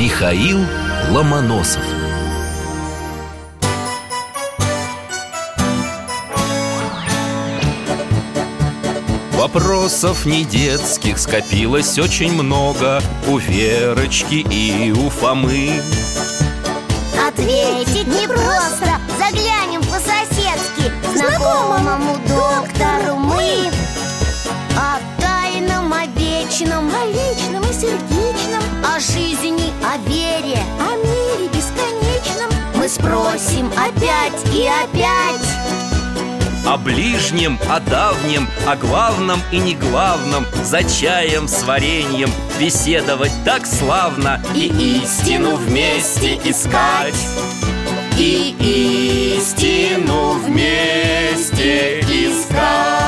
Михаил Ломоносов. Вопросов не детских скопилось очень много у Верочки и у Фомы. Ответить непросто, заглянем по-соседски знакомому доктору мы. О тайном, о вечном, о личном и сердечном, о жизни, о вере, о мире бесконечном мы спросим опять и опять. О ближнем, о давнем, о главном и неглавном, за чаем с вареньем беседовать так славно. И истину вместе искать, и истину вместе искать.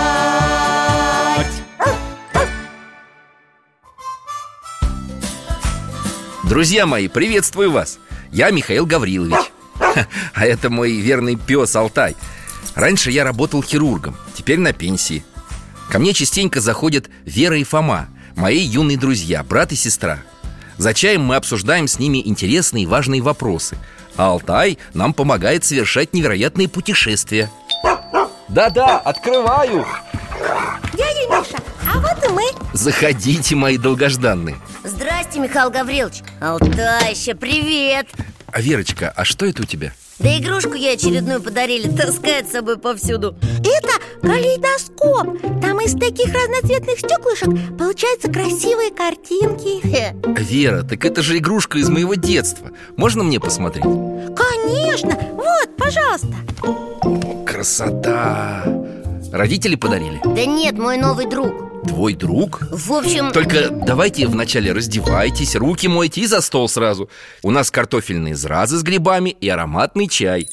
Друзья мои, приветствую вас! Я Михаил Гаврилович. А это мой верный пес Алтай. Раньше я работал хирургом, теперь на пенсии. Ко мне частенько заходят Вера и Фома, мои юные друзья, брат и сестра. За чаем мы обсуждаем с ними интересные и важные вопросы, а Алтай нам помогает совершать невероятные путешествия. Да-да, открываю! Дядя Миша, а вот и мы. Заходите, мои долгожданные. Здрасте, Михаил Гаврилович. Алтайща, привет. А Верочка, а что это у тебя? Да игрушку я очередную подарили, таскает с собой повсюду. Это калейдоскоп. Там из таких разноцветных стеклышек получаются красивые картинки. Вера, так это же игрушка из моего детства. Можно мне посмотреть? Конечно, вот, пожалуйста. Красота! Родители подарили? Да нет, мой новый друг. Твой друг? В общем... Только давайте вначале раздевайтесь, руки мойте и за стол сразу. У нас картофельные зразы с грибами и ароматный чай.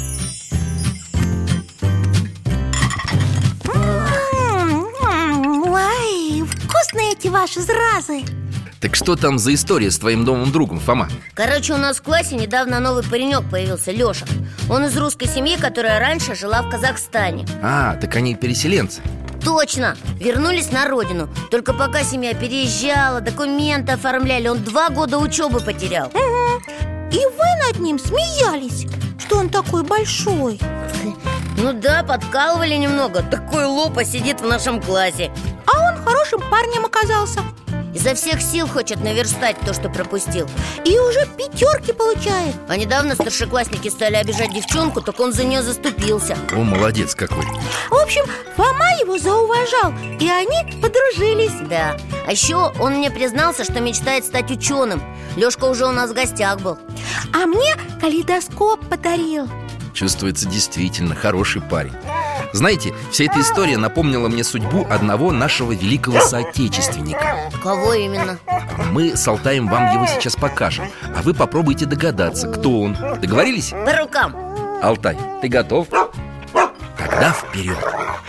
Ой, вкусные эти ваши зразы. Так что там за история с твоим новым другом, Фома? Короче, у нас в классе недавно новый паренек появился, Леша. Он из русской семьи, которая раньше жила в Казахстане. А, так они переселенцы. Точно, вернулись на родину. Только пока семья переезжала, документы оформляли, он 2 года учебы потерял. И вы над ним смеялись, что он такой большой. Ну да, подкалывали немного. Такой лопа сидит в нашем классе. А он хорошим парнем оказался. Изо всех сил хочет наверстать то, что пропустил. И уже 5 получает. А недавно старшеклассники стали обижать девчонку, так он за нее заступился. О, молодец какой. В общем, Фома его зауважал, и они подружились. Да, а еще он мне признался, что мечтает стать ученым. Лешка уже у нас в гостях был. А мне калейдоскоп подарил. Чувствуется действительно хороший парень. Знаете, вся эта история напомнила мне судьбу одного нашего великого соотечественника. Кого именно? Мы с Алтаем вам его сейчас покажем, а вы попробуйте догадаться, кто он. Договорились? По рукам. Алтай, ты готов? Тогда вперед.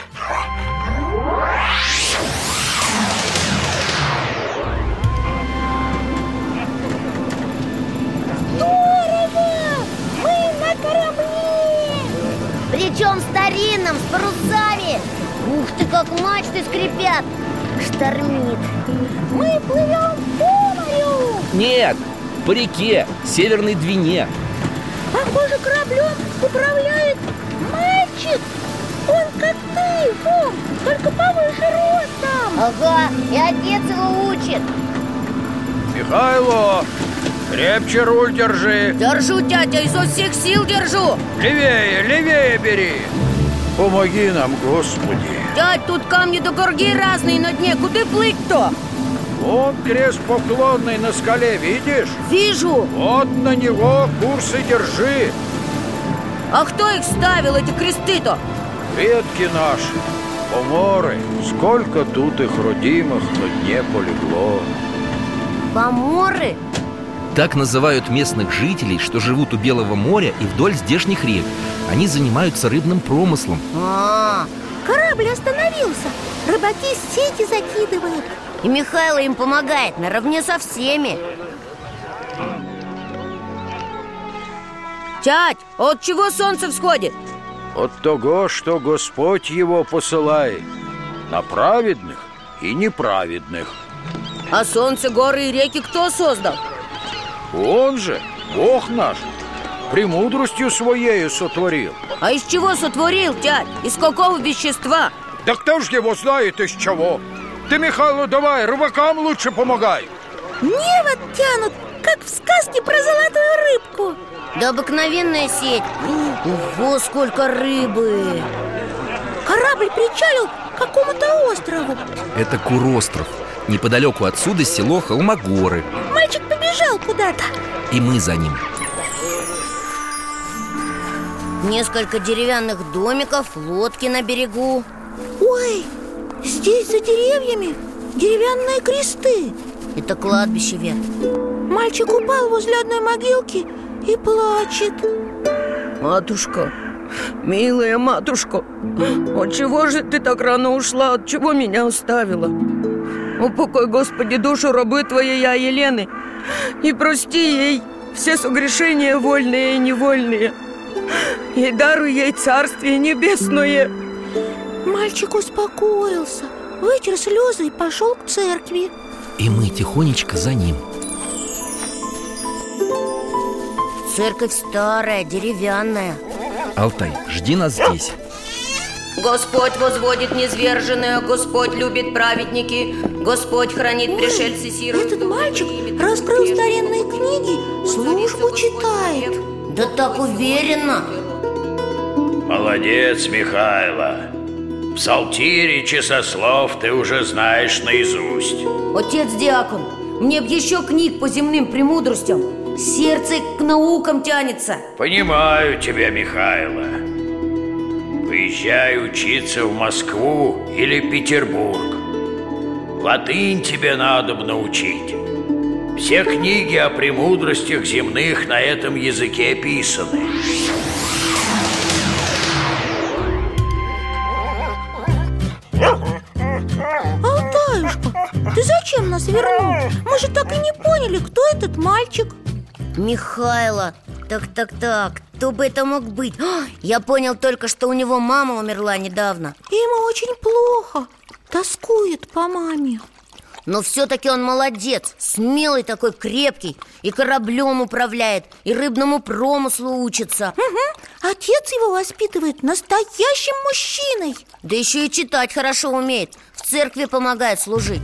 Причем старинным, с парусами. Ух ты, как мачты скрипят. Штормит. Мы плывем по морю. Нет, по реке, Северной Двине. Похоже, кораблем управляет мальчик. Он как ты, Фом, только повыше ростом. Ага, и отец его учит. Михайло, крепче руль держи. Держу, дядя, изо всех сил держу. Левее, левее бери. Помоги нам, Господи. Дядь, тут камни до горги разные на дне. Куда плыть-то? Вон крест поклонный на скале, видишь? Вижу. Вот на него курс и держи. А кто их ставил, эти кресты-то? Предки наши, поморы. Сколько тут их родимых на дне полегло. Поморы? Так называют местных жителей, что живут у Белого моря и вдоль здешних рек. Они занимаются рыбным промыслом. Корабль остановился. Рыбаки сети закидывают. И Михайло им помогает наравне со всеми. Тять, от чего солнце всходит? От того, что Господь его посылает на праведных и неправедных. А солнце, горы и реки кто создал? Он же, Бог наш, премудростью своею сотворил. А из чего сотворил, дядь? Из какого вещества? Да кто ж его знает из чего? Ты, Михайло, давай, рыбакам лучше помогай. Невод тянут, как в сказке про золотую рыбку. Да обыкновенная сеть. Ого, сколько рыбы! Корабль причалил к какому-то острову. Это Куростров. Неподалеку отсюда село Холмогоры. Мальчик побежал куда-то. И мы за ним. Несколько деревянных домиков, лодки на берегу. Ой, здесь за деревьями деревянные кресты. Это кладбище, Вер. Мальчик упал возле одной могилки и плачет. Матушка, милая матушка, отчего же ты так рано ушла? Отчего меня оставила? Упокой, Господи, душу рабы Твоей Елены, и прости ей все согрешения вольные и невольные, и даруй ей Царствие Небесное. Мальчик успокоился, вытер слезы и пошел к церкви. И мы тихонечко за ним. Церковь старая, деревянная. Алтай, жди нас здесь. Господь возводит низверженное, Господь любит праведники, Господь хранит пришельцы сирот. Этот мальчик раскрыл старинные книги, службу читает. Да так уверенно. Молодец, Михайло. Псалтирь и часослов ты уже знаешь наизусть. Отец-диакон, мне б еще книг по земным премудростям. Сердце к наукам тянется. Понимаю тебя, Михайло. Поезжай учиться в Москву или Петербург. Латынь тебе надобно учить. Все книги о премудростях земных на этом языке писаны. Алтаюшка, ты зачем нас вернул? Мы же так и не поняли, кто этот мальчик. Михайло, так, кто бы это мог быть? Я понял только, что у него мама умерла недавно. Ему очень плохо, тоскует по маме. Но все-таки он молодец, смелый такой, крепкий. И кораблем управляет, и рыбному промыслу учится. Угу. Отец его воспитывает настоящим мужчиной. Да еще и читать хорошо умеет. В церкви помогает служить.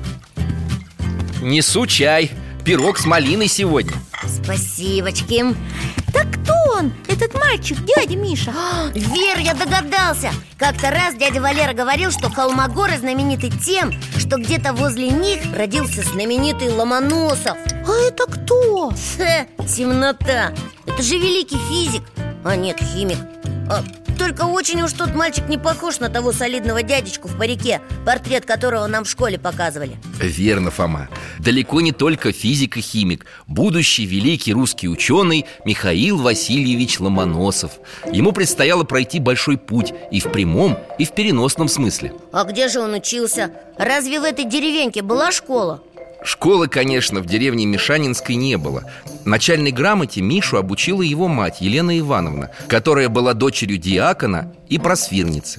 Несу чай, пирог с малиной сегодня. Спасибочки. Так кто он, этот мальчик, дядя Миша? Вер, я догадался. Как-то раз дядя Валера говорил, что Холмогоры знамениты тем, что где-то возле них родился знаменитый Ломоносов. А это кто? Темнота. Это же великий физик. А нет, химик. Только очень уж тот мальчик не похож на того солидного дядечку в парике, портрет которого нам в школе показывали. Верно, Фома. Далеко не только физик и химик. Будущий великий русский ученый Михаил Васильевич Ломоносов. Ему предстояло пройти большой путь и в прямом, и в переносном смысле. А где же он учился? Разве в этой деревеньке была школа? Школы, конечно, в деревне Мишанинской не было. Начальной грамоте Мишу обучила его мать Елена Ивановна, которая была дочерью диакона и просфирницы.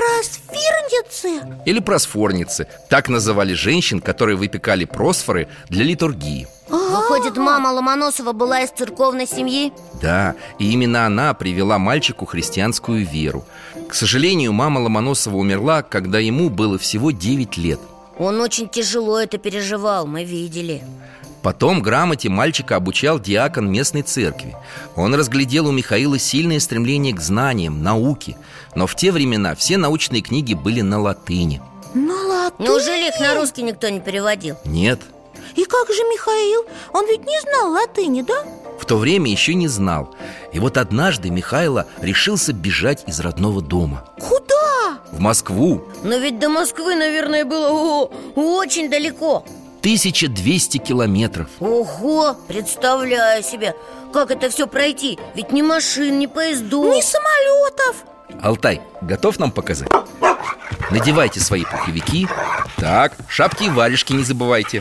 Просфирницы? Или просфорницы. Так называли женщин, которые выпекали просфоры для литургии. Выходит, мама Ломоносова была из церковной семьи? Да, и именно она привела мальчику христианскую веру. К сожалению, мама Ломоносова умерла, когда ему было всего 9 лет. Он очень тяжело это переживал, мы видели. Потом грамоте мальчика обучал диакон местной церкви. Он разглядел у Михаила сильное стремление к знаниям, науке. Но в те времена все научные книги были на латыни. На латыни? Неужели их на русский никто не переводил? Нет. И как же Михаил? Он ведь не знал латыни, да? В то время еще не знал. И вот однажды Михаил решился бежать из родного дома. Куда? В Москву. Но ведь до Москвы, наверное, было очень далеко. 1200 километров. Ого, представляю себе, как это все пройти. Ведь ни машин, ни поездов, ни самолетов. Алтай, готов нам показать? Надевайте свои пуховики. Так, шапки и варежки не забывайте.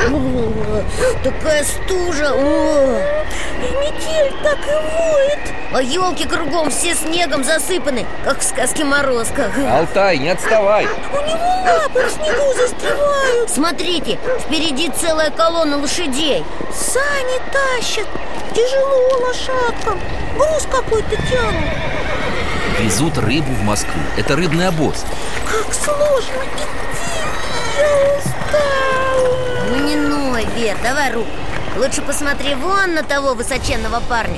Такая стужа. И метель так и воет. А елки кругом все снегом засыпаны, как в сказке Морозко. Алтай, не отставай. У него лапы в снегу застревают. Смотрите, впереди целая колонна лошадей. Сани тащат. Тяжело лошадкам. Груз какой-то тянут. Везут рыбу в Москву. Это рыбный обоз. Как сложно идти. Я устала. Ну не ной, Вер, давай руку. Лучше посмотри вон на того высоченного парня.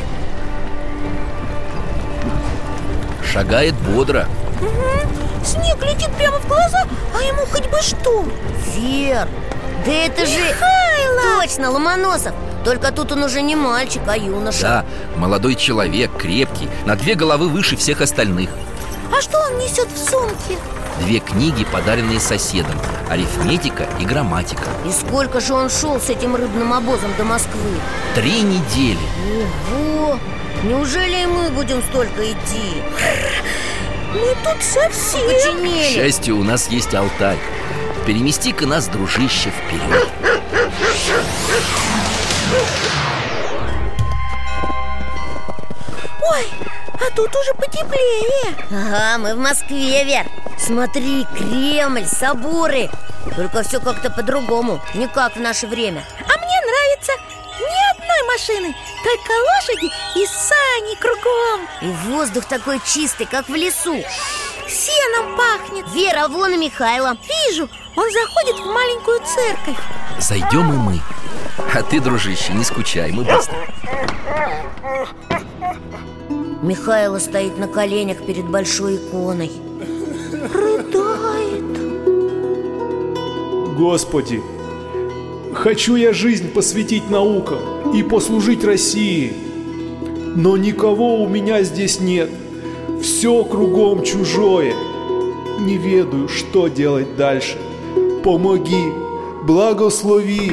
Шагает бодро. Угу. Снег летит прямо в глаза, а ему хоть бы что. Вер, да это же... Михайло! Точно, Ломоносов. Только тут он уже не мальчик, а юноша. Да, молодой человек, крепкий, на 2 головы выше всех остальных. А что он несет в сумке? 2 книги, подаренные соседом: арифметика и грамматика. И сколько же он шел с этим рыбным обозом до Москвы? 3 недели. Ого! Неужели и мы будем столько идти? Мы тут совсем К Окоченели. счастью, у нас есть Алтай. Перемести-ка нас, дружище, вперед. Ой, а тут уже потеплее. Ага, мы в Москве, Вер. Смотри, Кремль, соборы. Только все как-то по-другому, не как в наше время. А мне нравится ни одной машины, только лошади и сани кругом. И воздух такой чистый, как в лесу. Сеном пахнет. Вера, вон и Михайло. Вижу, он заходит в маленькую церковь. Зайдем и мы. А ты, дружище, не скучай, мы быстро. Михайло стоит на коленях перед большой иконой. Рыдает. Господи, хочу я жизнь посвятить наукам и послужить России. Но никого у меня здесь нет. Все кругом чужое. Не ведаю, что делать дальше. Помоги, благослови.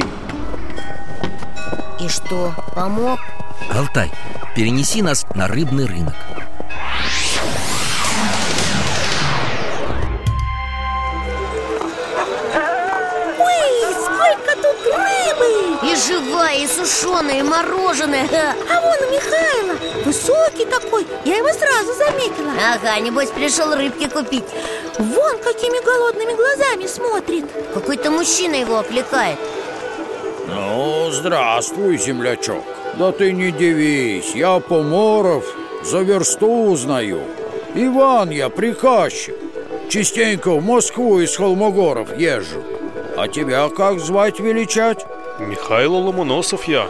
И что, помог? Алтай, перенеси нас на рыбный рынок. Ой, сколько тут рыбы. И живая, и сушеная, и мороженое. А вон у Михайла. Высокий такой, я его сразу заметила. Ага, небось пришел рыбки купить. Вон какими голодными глазами смотрит. Какой-то мужчина его окликает. Ну, здравствуй, землячок. Да ты не дивись, я Поморов за версту узнаю. Иван я, приказчик. Частенько в Москву из Холмогоров езжу. А тебя как звать величать? Михайло Ломоносов я.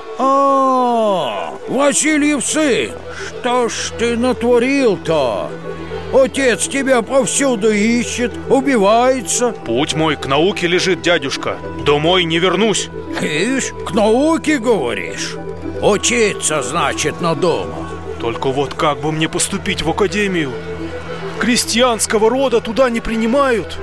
Васильев сын, что ж ты натворил-то? Отец тебя повсюду ищет, убивается. Путь мой к науке лежит, дядюшка. Домой не вернусь. Ишь, к науке говоришь? Учиться, значит, надумал. Только вот как бы мне поступить в академию? Крестьянского рода туда не принимают.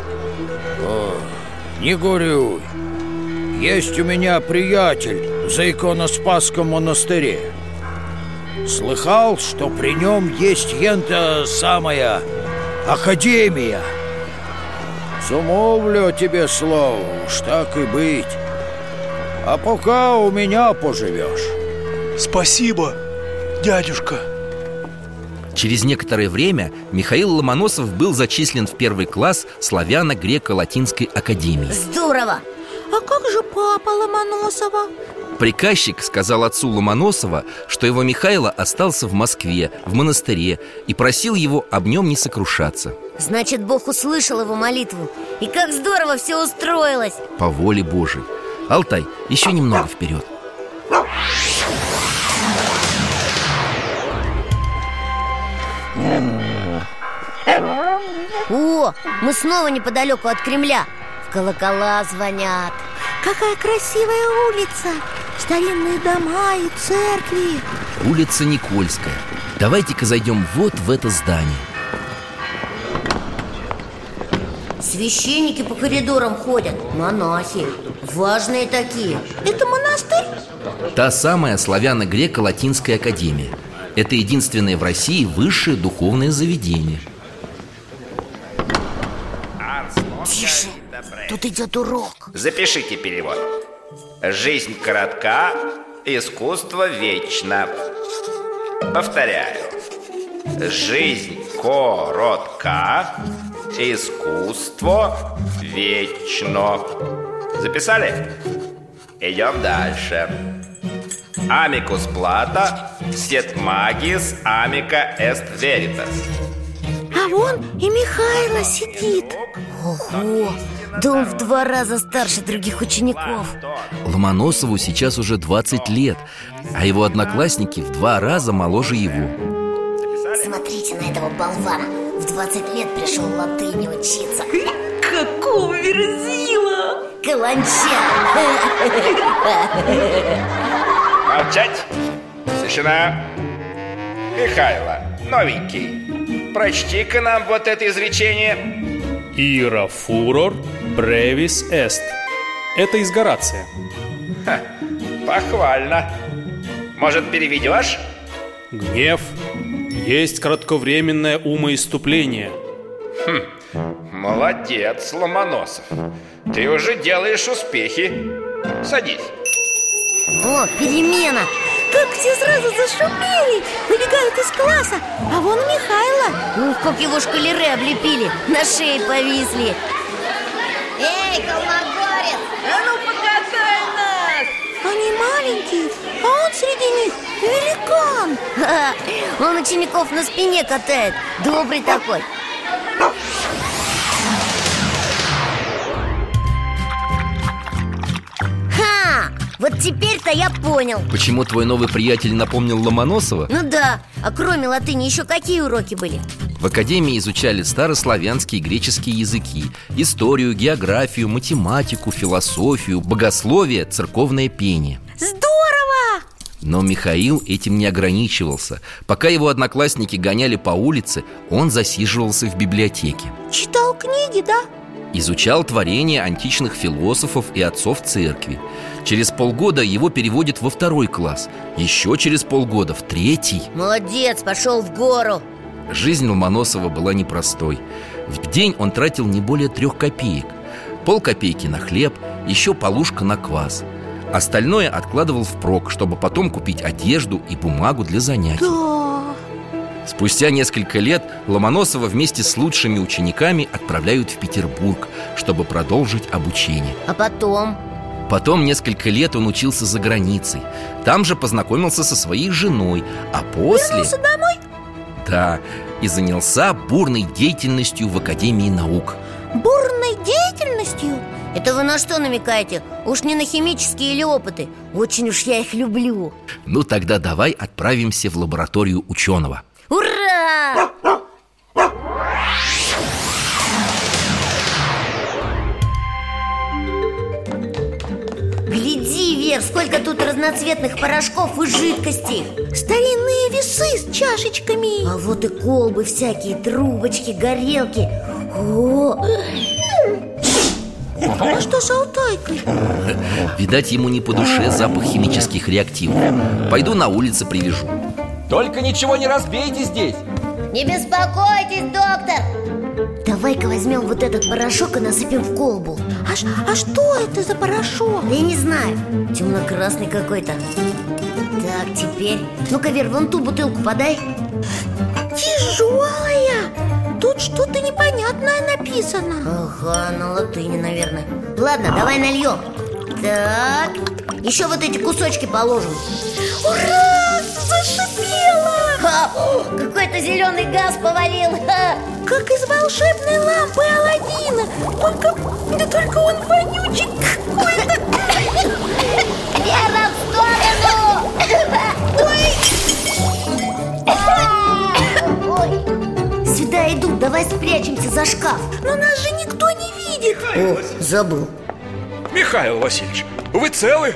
Не горюй. Есть у меня приятель за иконоспасском монастыре. Слыхал, что при нем есть ента самая академия. Замовлю тебе слово, уж так и быть. А пока у меня поживешь. Спасибо, дядюшка. Через некоторое время Михаил Ломоносов был зачислен в 1 класс славяно-греко-латинской академии. Здорово! А как же папа Ломоносова? Приказчик сказал отцу Ломоносова, что его Михайло остался в Москве, в монастыре, и просил его об нем не сокрушаться. Значит, Бог услышал его молитву. И как здорово все устроилось. По воле Божией. Алтай, еще немного вперед. О, мы снова неподалеку от Кремля. В колокола звонят. Какая красивая улица. Старинные дома и церкви. Улица Никольская. Давайте-ка зайдем вот в это здание. Священники по коридорам ходят. Монахи. Важные такие. Это монастырь? Та самая славяно-греко-латинская академия. Это единственное в России высшее духовное заведение. Тише, тут идет урок. Запишите перевод. Жизнь коротка, искусство вечно. Повторяю. Жизнь коротка, искусство вечно. Записали? Идем дальше. Amicus plata, sed magis amica est veritas. А вон и Михайло сидит. Ого, да он в 2 раза старше других учеников. Ломоносову сейчас уже 20 лет, а его одноклассники в 2 раза моложе его. Смотрите на этого болвана. В 20 лет пришел латыни учиться. Какого верзила! Каланча! Молчать! Тишина! Михайло, новенький, прочти-ка нам вот это изречение. Ира фурор бревис эст. Это из Горация. Ха, похвально. Может, переведешь? Гнев есть кратковременное умоиступление. Молодец, Ломоносов. Ты уже делаешь успехи. Садись. О, перемена! Как все сразу зашумели, выбегают из класса. А вон Михайло. Ух, как его шкалеры облепили, на шее повисли. Эй, Колмогорец, а ну покатай нас! Они маленькие, а он среди них великан. Ха, он учеников на спине катает, добрый такой. Вот теперь-то я понял. Почему твой новый приятель напомнил Ломоносова? Ну да, а кроме латыни еще какие уроки были? В академии изучали старославянские и греческие языки, историю, географию, математику, философию, богословие, церковное пение. Здорово! Но Михаил этим не ограничивался. Пока его одноклассники гоняли по улице, он засиживался в библиотеке. Читал книги, да? Изучал творения античных философов и отцов церкви. Через полгода его переводят во 2 класс. Еще через полгода в 3. Молодец, пошел в гору. Жизнь Ломоносова была непростой. В день он тратил не более 3 копеек. Полкопейки на хлеб, еще полушка на квас. Остальное откладывал впрок, чтобы потом купить одежду и бумагу для занятий. Да. Спустя несколько лет Ломоносова вместе с лучшими учениками отправляют в Петербург, чтобы продолжить обучение. А потом? Потом несколько лет он учился за границей. Там же познакомился со своей женой. А после... Вернулся домой? Да, и занялся бурной деятельностью в Академии наук. Бурной деятельностью? Это вы на что намекаете? Уж не на химические или опыты? Очень уж я их люблю. Ну тогда давай отправимся в лабораторию ученого. Ура! Гляди, Вер, сколько тут разноцветных порошков и жидкостей. Старинные весы с чашечками. А вот и колбы всякие, трубочки, горелки. О! А что с Алтайкой? Видать, ему не по душе запах химических реактивов. Пойду на улице привяжу. Только ничего не разбейте здесь. Не беспокойтесь, доктор. Давай-ка возьмем вот этот порошок и насыпем в колбу. А что это за порошок? Да я не знаю, темно-красный какой-то. Так, теперь... Ну-ка, Вер, вон ту бутылку подай. Тяжелая. Тут что-то непонятное написано. Ага, на латыни, наверное. Ладно, давай нальем. Так, еще вот эти кусочки положим. Ура! Зашипело! Какой-то зеленый газ повалил. Как из волшебной лампы Аладдина. Только он вонючий какой-то. Вера, в сторону! Ой! Сюда идут, давай спрячемся за шкаф. Но нас же никто не видит. О, забыл. Михаил Васильевич, вы целы?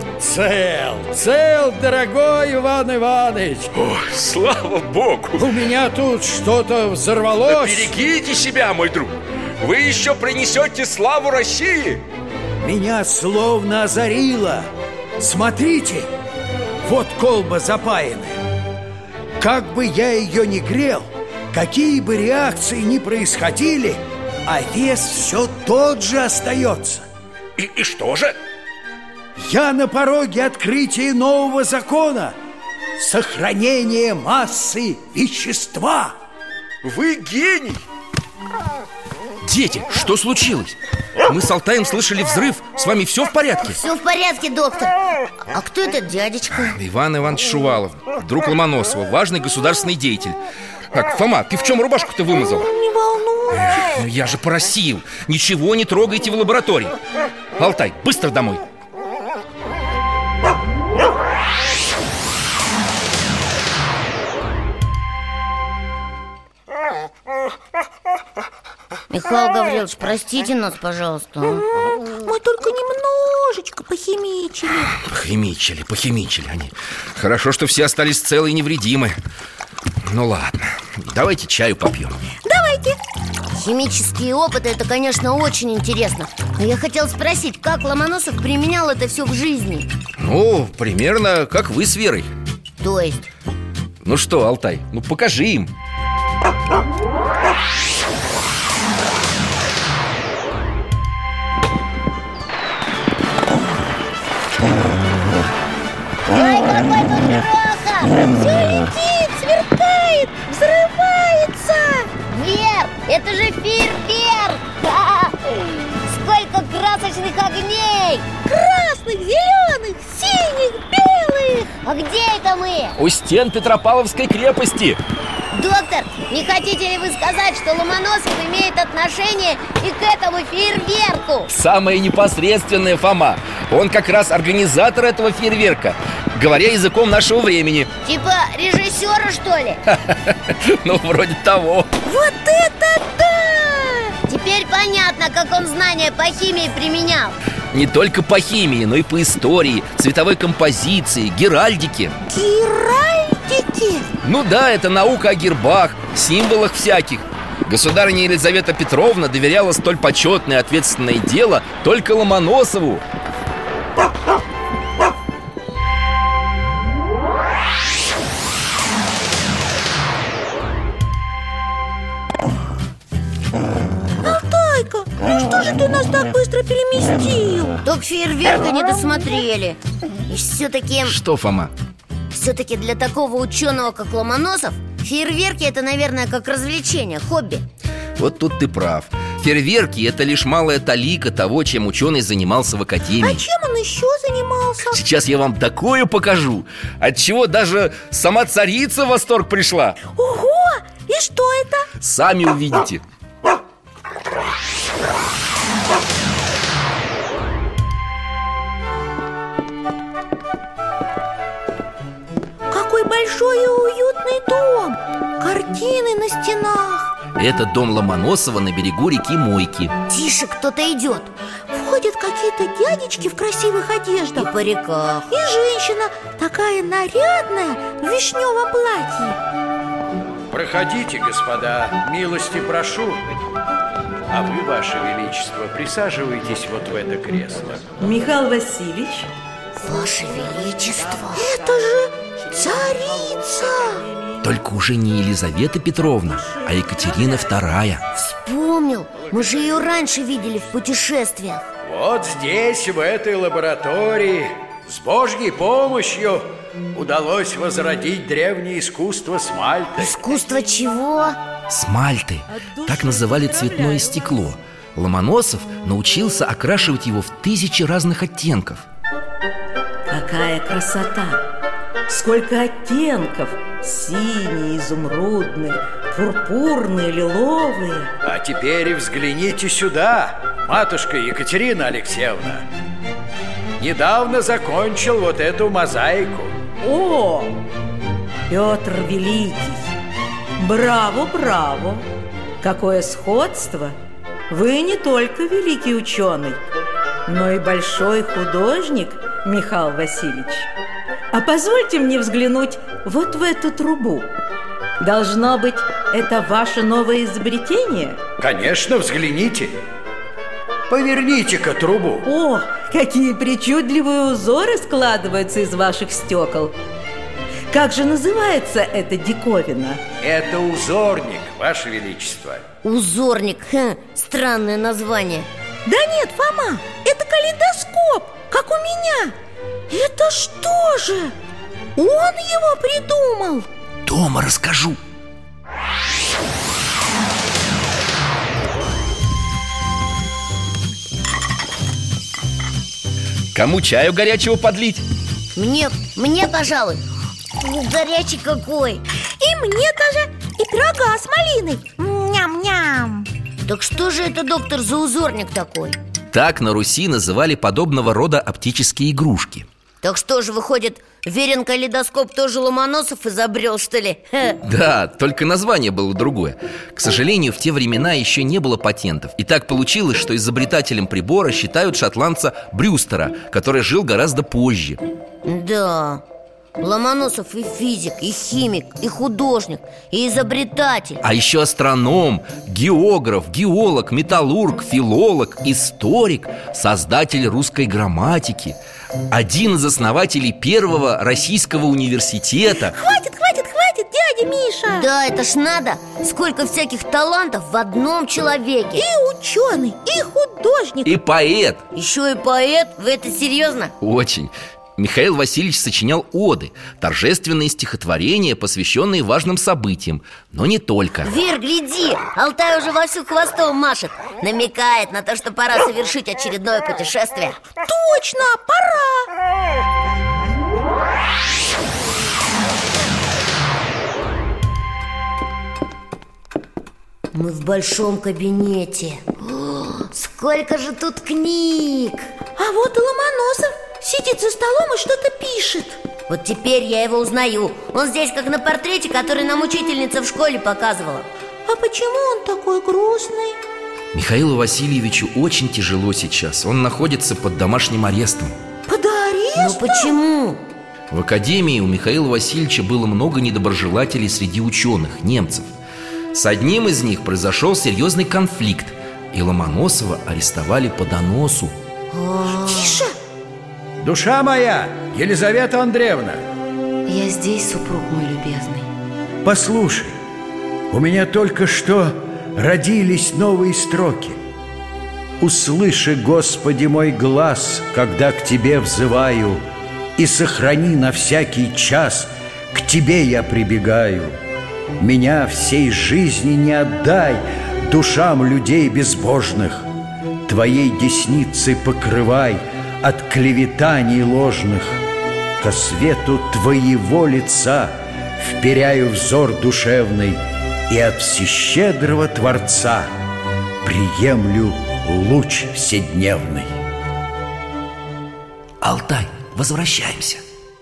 Цел, дорогой Иван Иванович. О, слава Богу. У меня тут что-то взорвалось. Берегите себя, мой друг. Вы еще принесете славу России. Меня словно озарило. Смотрите, вот колба запаянная. Как бы я ее ни грел, какие бы реакции ни происходили, а вес все тот же остается. И что же? Я на пороге открытия нового закона. сохранение массы вещества. Вы гений! Дети, что случилось? Мы с Алтаем слышали взрыв. С вами все в порядке? Все в порядке, доктор. А кто этот дядечка? Иван Иванович Шувалов, друг Ломоносова, важный государственный деятель. Так, Фома, ты в чем рубашку-то вымазал? Не волнуйтесь. Ну я же просил. Ничего не трогайте в лаборатории. Алтай, быстро домой. Михаил Гаврилович, простите нас, пожалуйста. Мы только немножечко похимичили. Похимичили они. Хорошо, что все остались целы и невредимы. Ну ладно, давайте чаю попьем. Давайте. Химические опыты, это, конечно, очень интересно. Но я хотел спросить, как Ломоносов применял это все в жизни? Ну, примерно как вы с Верой. То есть? Ну что, Алтай, ну покажи им. Ой, какой тут грохот! Все летит, сверкает, взрывается. Вер, это же фейерверк! Сколько красочных огней! Красных, зеленых, синих, белых. А где это мы? У стен Петропавловской крепости. Доктор, не хотите ли вы сказать, что Ломоносов имеет отношение и к этому фейерверку? Самое непосредственное, Фома. Он как раз организатор этого фейерверка, говоря языком нашего времени. Типа режиссера, что ли? Ну, вроде того. Вот это да! Теперь понятно, как он знания по химии применял. Не только по химии, но и по истории, цветовой композиции, геральдике. Геральдики? Ну да, это наука о гербах, символах всяких. Государыня Елизавета Петровна доверяла столь почетное и ответственное дело только Ломоносову. Алтайка, ну что же ты нас так быстро переместил? Только фейерверка не досмотрели. И все-таки... Что, Фома? Все-таки для такого ученого, как Ломоносов, фейерверки — это, наверное, как развлечение, хобби. Вот тут ты прав. Фейерверки — это лишь малая талика того, чем ученый занимался в академии. А чем он еще занимался? Сейчас я вам такое покажу, от чего даже сама царица в восторг пришла. Ого! И что это? Сами увидите. Какой большой и уютный дом! Картины на стенах. Это дом Ломоносова на берегу реки Мойки. Тише, кто-то идет. Входят какие-то дядечки в красивых одеждах. И париках. И женщина такая нарядная в вишневом платье. Проходите, господа, милости прошу. А вы, ваше величество, присаживайтесь вот в это кресло. Михаил Васильевич. Ваше величество. Это же царица. Только уже не Елизавета Петровна, а Екатерина II. Вспомнил, мы же ее раньше видели в путешествиях. Вот здесь, в этой лаборатории, с Божьей помощью удалось возродить древнее искусство смальты. Искусство чего? Смальты. Так называли цветное стекло. Ломоносов научился окрашивать его в 1000 разных оттенков. Какая красота! Сколько оттенков! Синие, изумрудные, пурпурные, лиловые. А теперь взгляните сюда, матушка Екатерина Алексеевна. Недавно закончил вот эту мозаику. О, Петр Великий! Браво, браво! Какое сходство! Вы не только великий ученый, но и большой художник, Михаил Васильевич. А позвольте мне взглянуть вот в эту трубу. Должно быть, это ваше новое изобретение? Конечно, взгляните. Поверните-ка трубу. О, какие причудливые узоры складываются из ваших стекол. Как же называется эта диковина? Это узорник, ваше величество. Узорник, странное название. Да нет, Фома, это калейдоскоп, как у меня. Это что же? Он его придумал? Дома расскажу. Кому чаю горячего подлить? Мне, пожалуй. Горячий какой. И мне тоже. И пирога с малиной. Ням-ням. Так что же это, доктор, за узорник такой? Так на Руси называли подобного рода оптические игрушки. Так что же, выходит, Верин калейдоскоп тоже Ломоносов изобрел, что ли? Да, только название было другое. К сожалению, в те времена еще не было патентов. И так получилось, что изобретателем прибора считают шотландца Брюстера, который жил гораздо позже. Да, Ломоносов и физик, и химик, и художник, и изобретатель. А еще астроном, географ, геолог, металлург, филолог, историк, создатель русской грамматики, один из основателей первого российского университета. Хватит, дядя Миша. Да, это ж надо. Сколько всяких талантов в одном человеке. И ученый, и художник, И поэт. Еще и поэт? Вы это серьезно? Очень. Михаил Васильевич сочинял оды, торжественные стихотворения, посвященные важным событиям. Но не только. Вер, гляди, Алтай уже вовсю хвостом машет. Намекает на то, что пора совершить очередное путешествие. Точно, пора. Мы в большом кабинете. Сколько же тут книг! А вот и Ломоносов сидит за столом и что-то пишет. Вот теперь я его узнаю. Он здесь как на портрете, который нам учительница в школе показывала. А почему он такой грустный? Михаилу Васильевичу очень тяжело сейчас. Он находится под домашним арестом. Под арестом? Ну почему? В академии у Михаила Васильевича было много недоброжелателей среди ученых, немцев. С одним из них произошел серьезный конфликт, и Ломоносова арестовали по доносу. Тише! Душа моя, Елизавета Андреевна! Я здесь, супруг мой любезный. Послушай, у меня только что родились новые строки. Услыши, Господи, мой глаз, когда к Тебе взываю, и сохрани на всякий час, к Тебе я прибегаю. Меня всей жизни не отдай душам людей безбожных. Твоей десницей покрывай от клеветаний ложных. Ко свету Твоего лица вперяю взор душевный, и от всещедрого Творца приемлю луч вседневный. Алтай, возвращаемся.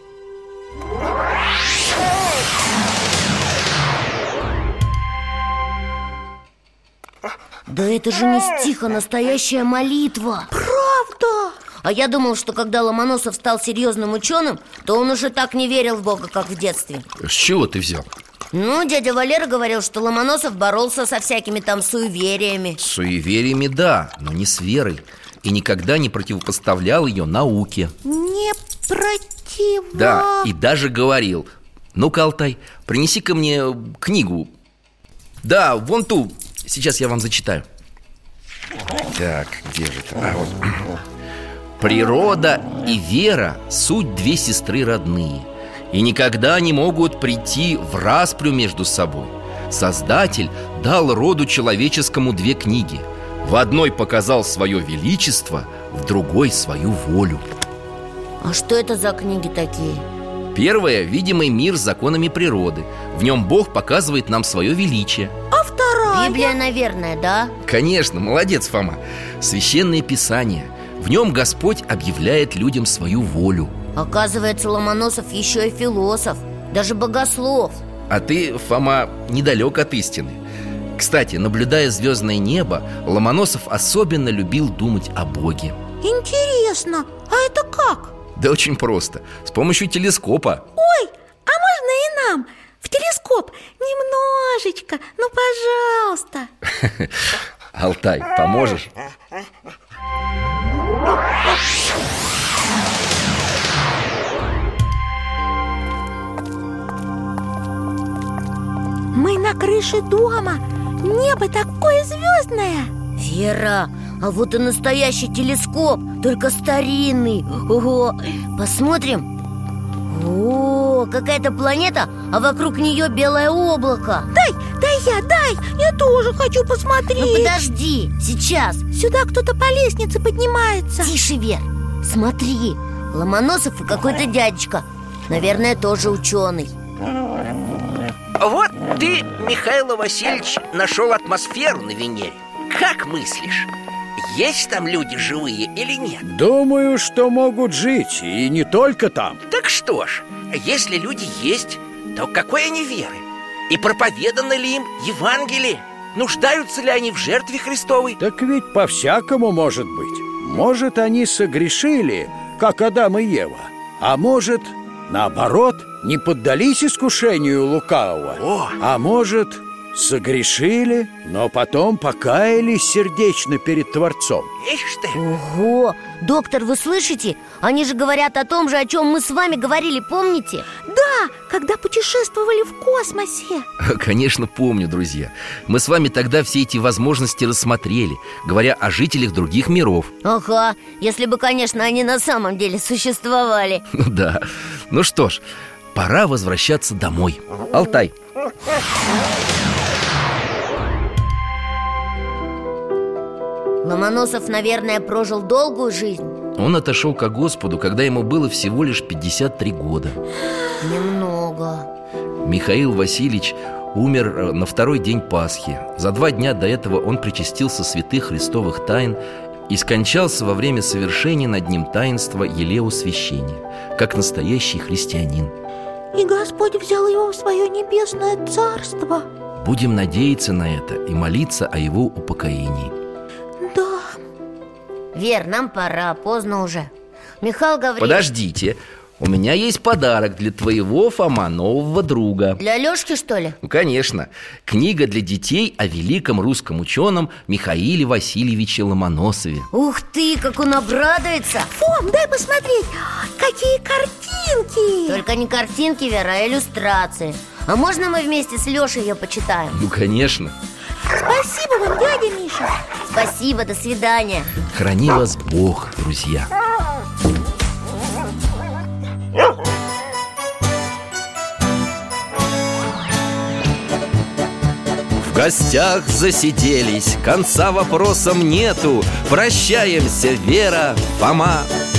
Да это же не стих, а настоящая молитва. Правда? А я думал, что когда Ломоносов стал серьезным ученым, то он уже так не верил в Бога, как в детстве. С чего ты взял? Ну, дядя Валера говорил, что Ломоносов боролся со всякими там суевериями. С суевериями, да, но не с верой. И никогда не противопоставлял ее науке. Не Да, и даже говорил: ну-ка, Алтай, принеси-ка мне книгу. Да, вон ту. Сейчас я вам зачитаю. Так, где же это? Вот. Природа и вера – суть две сестры родные, и никогда не могут прийти в распрю между собой. Создатель дал роду человеческому две книги. В одной показал свое величество, в другой свою волю. А что это за книги такие? Первая – видимый мир с законами природы. В нем Бог показывает нам свое величие. А вторая? Библия, наверное, да? Конечно, молодец, Фома. Священное Писание. В нем Господь объявляет людям свою волю. Оказывается, Ломоносов еще и философ, даже богослов. А ты, Фома, недалек от истины. Кстати, наблюдая звездное небо, Ломоносов особенно любил думать о Боге. Интересно, а это как? Да очень просто, с помощью телескопа. Ой, а можно и нам в телескоп немножечко, ну пожалуйста. Алтай, поможешь? Мы на крыше дома. Небо такое звездное. Вера, а вот и настоящий телескоп, только старинный. Ого, посмотрим. О, какая-то планета, а вокруг нее белое облако. Дай, я тоже хочу посмотреть. Ну подожди, сейчас. Сюда кто-то по лестнице поднимается. Тише, Вер, смотри, Ломоносов и какой-то дядечка. Наверное, тоже ученый. Вот ты, Михаил Васильевич, нашел атмосферу на Венере. Как мыслишь, есть там люди живые или нет? Думаю, что могут жить, и не только там. Так что ж, если люди есть, то какой они веры? И проповедано ли им Евангелие? Нуждаются ли они в жертве Христовой? Так ведь по-всякому может быть. Может, они согрешили, как Адам и Ева. А может, наоборот, не поддались искушению лукавого. А может, согрешили, но потом покаялись сердечно перед Творцом. Ишь ты! Ого! Доктор, вы слышите? Они же говорят о том же, о чем мы с вами говорили, помните? Да, когда путешествовали в космосе. Конечно, помню, друзья. Мы с вами тогда все эти возможности рассмотрели, говоря о жителях других миров. Ага, если бы, конечно, они на самом деле существовали. Ну да. Ну что ж, пора возвращаться домой. Алтай. Ломоносов, наверное, прожил долгую жизнь. Он отошел ко Господу, когда ему было всего лишь 53 года. Немного. Михаил Васильевич умер на второй день Пасхи. За 2 дня до этого он причастился святых христовых тайн и скончался во время совершения над ним таинства елеосвящения, как настоящий христианин. И Господь взял его в свое небесное царство. Будем надеяться на это и молиться о его упокоении. Да. Вер, нам пора, поздно уже. Михаил Гаврилович. Подождите, у меня есть подарок для твоего, Фома, нового друга. Для Лёшки, что ли? Ну, конечно. Книга для детей о великом русском ученом Михаиле Васильевиче Ломоносове. Ух ты, как он обрадуется! Фом, дай посмотреть, какие картинки! Только не картинки, Вера, а иллюстрации. А можно мы вместе с Лёшей ее почитаем? Ну, конечно. Спасибо вам, дядя Миша. Спасибо, до свидания. Храни вас Бог, друзья. В гостях засиделись, конца вопросам нету. Прощаемся, Вера, Фома.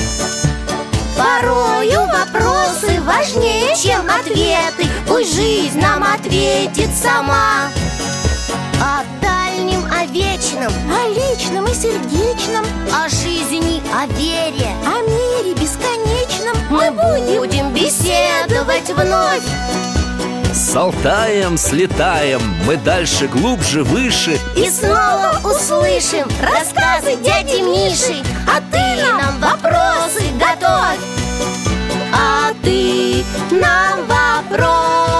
Порою вопросы важнее, чем ответы. Пусть жизнь нам ответит сама. О дальнем, о вечном, О личном и сердечном, о жизни, о вере, о мире бесконечном мы будем беседовать вновь. С Алтаем слетаем, мы дальше, глубже, выше. И снова услышим рассказы дяди Миши. А ты нам вопросы готовь. А ты нам вопросы